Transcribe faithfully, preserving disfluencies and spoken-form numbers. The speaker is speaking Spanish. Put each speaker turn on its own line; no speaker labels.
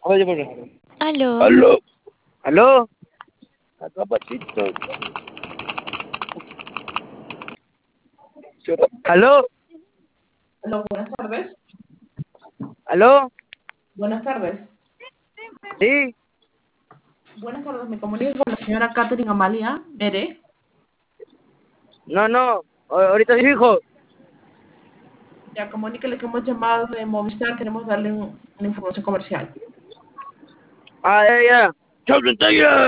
Oye, por favor.
Aló.
¿Aló? ¿Aló? Acá, Patito. ¿Aló?
Aló, buenas tardes.
¿Aló?
Buenas tardes.
Sí.
Buenas tardes, me comunico con la señora Catherine Amalia Mere.
No, no. A- Ahorita hijo.
Ya comuníquele que hemos llamado de Movistar, queremos darle un- una información comercial.
Ah, ya, ya. ¡Chau, Centella!